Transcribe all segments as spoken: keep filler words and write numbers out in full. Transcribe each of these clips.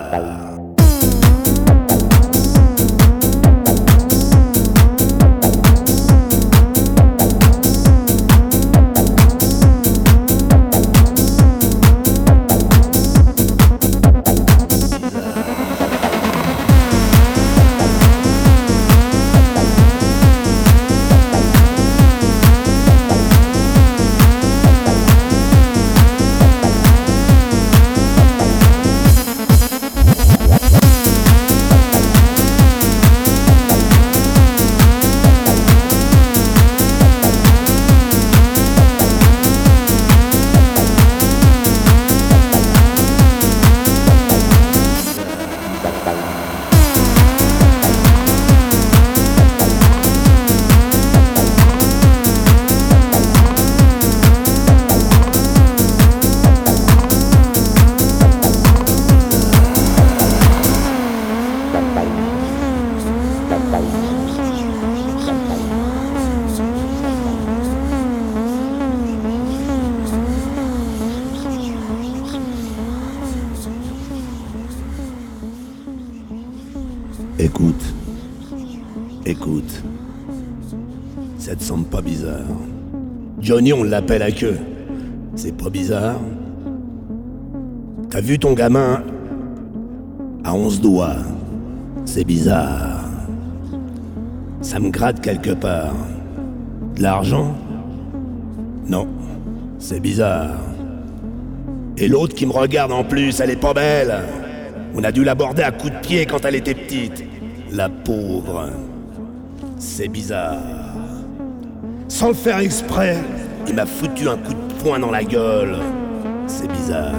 Écoute, écoute, ça te semble pas bizarre? Johnny, on l'appelle à queue. C'est pas bizarre? T'as vu ton gamin à onze doigts? C'est bizarre. Ça me gratte quelque part. De l'argent? Non, c'est bizarre. Et l'autre qui me regarde en plus, elle est pas belle. On a dû l'aborder à coups de pied quand elle était petite. La pauvre. C'est bizarre. Sans le faire exprès, il m'a foutu un coup de poing dans la gueule. C'est bizarre.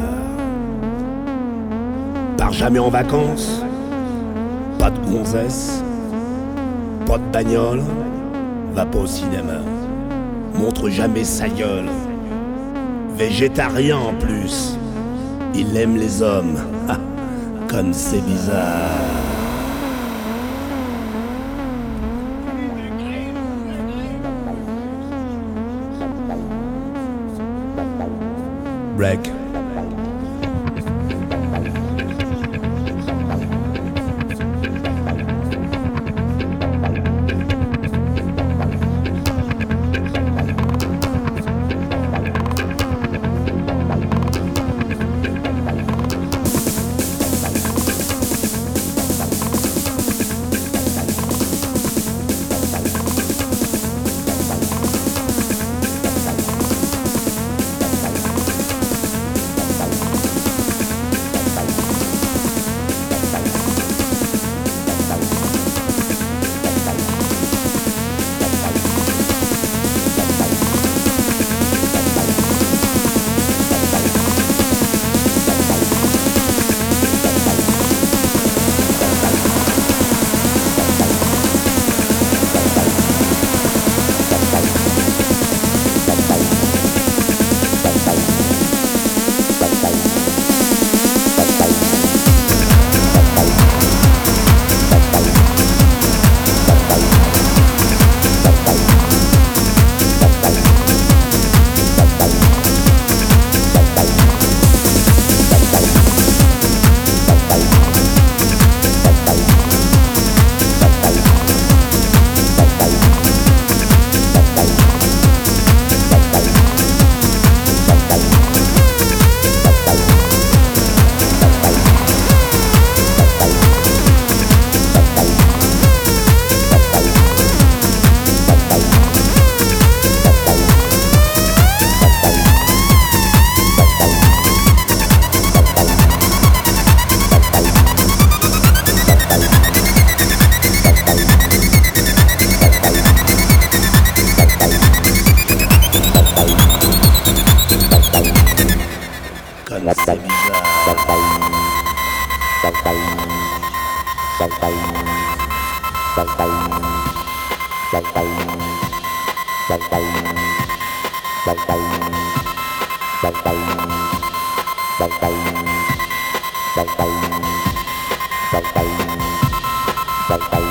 Pars jamais en vacances. Pas de gonzesse. Pas de bagnole. Va pas au cinéma. Montre jamais sa gueule. Végétarien en plus. Il aime les hommes. Comme c'est bizarre. Break. Bye.